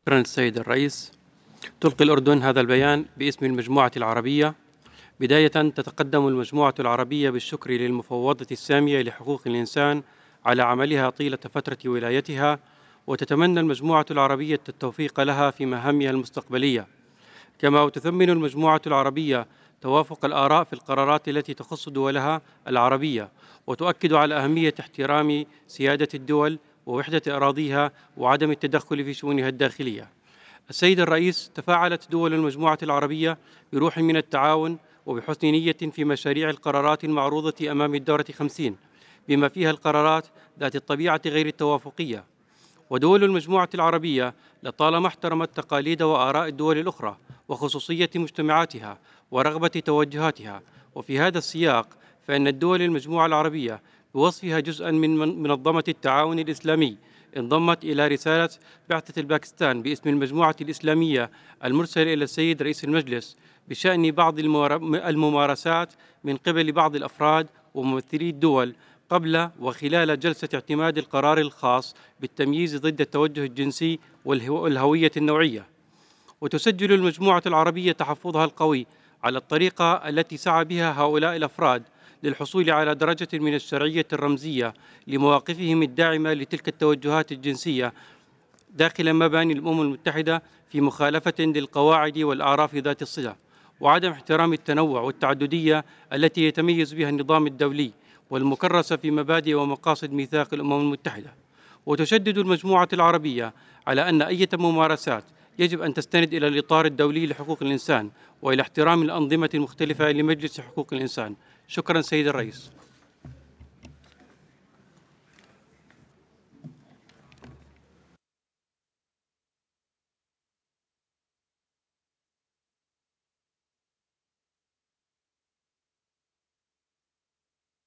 شكرا السيد الرئيس. تلقي الأردن هذا البيان باسم المجموعة العربية. بداية تتقدم المجموعة العربية بالشكر للمفوضة السامية لحقوق الإنسان على عملها طيلة فترة ولايتها، وتتمنى المجموعة العربية التوفيق لها في مهامها المستقبلية. كما تثمن المجموعة العربية توافق الآراء في القرارات التي تخص دولها العربية، وتؤكد على أهمية احترام سيادة الدول ووحدة أراضيها وعدم التدخل في شؤونها الداخلية. السيد الرئيس، تفاعلت دول المجموعة العربية بروح من التعاون وبحسن نية في مشاريع القرارات المعروضة أمام الدورة 50، بما فيها القرارات ذات الطبيعة غير التوافقية. ودول المجموعة العربية لطالما احترمت تقاليد وآراء الدول الأخرى وخصوصية مجتمعاتها ورغبة توجهاتها. وفي هذا السياق فإن الدول المجموعة العربية بوصفها جزءا من منظمة التعاون الإسلامي انضمت إلى رسالة بعثة الباكستان باسم المجموعة الإسلامية المرسلة إلى السيد رئيس المجلس بشأن بعض الممارسات من قبل بعض الأفراد وممثلي الدول قبل وخلال جلسة اعتماد القرار الخاص بالتمييز ضد التوجه الجنسي والهوية النوعية. وتسجل المجموعة العربية تحفظها القوي على الطريقة التي سعى بها هؤلاء الأفراد للحصول على درجة من الشرعية الرمزية لمواقفهم الداعمة لتلك التوجهات الجنسية داخل مباني الأمم المتحدة، في مخالفة للقواعد والأعراف ذات الصلة، وعدم احترام التنوع والتعددية التي يتميز بها النظام الدولي والمكرسة في مبادئ ومقاصد ميثاق الأمم المتحدة. وتشدد المجموعة العربية على أن أي ممارسات يجب أن تستند إلى الإطار الدولي لحقوق الإنسان وإلى احترام الأنظمة المختلفة لمجلس حقوق الإنسان. شكرا سيد الرئيس.